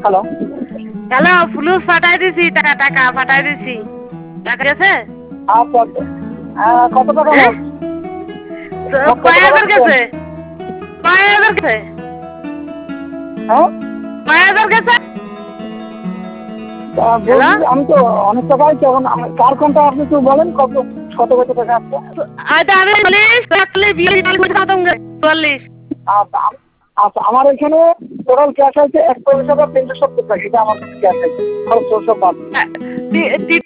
Hello. Hello, ফুলুস পাঠাই দিছি, টাকা টাকা পাঠাই দিছি। টাকা গেছে? আচ্ছা আচ্ছা। কত টাকা হ্যাঁ? মোট? মোট কত কয় টাকা হাজার দিচ্ছেন? গেছে? কয় হাজার গেছে? হ্যাঁ? কয় হাজার গেছে? হ্যালো? বলছি আমি তো অনেক টাকা আছে এখন কার কোনটা আপনি একটু বলেন কত কত কত টাকা আছে? আচ্ছা আমি 40 আচ্ছা আচ্ছা আমার এখানে টোটাল ক্যাশ আছে 1,370 টাকা, এটা আমার কাছে ক্যাশ আছে, খরচ সব বাদ দিয়ে।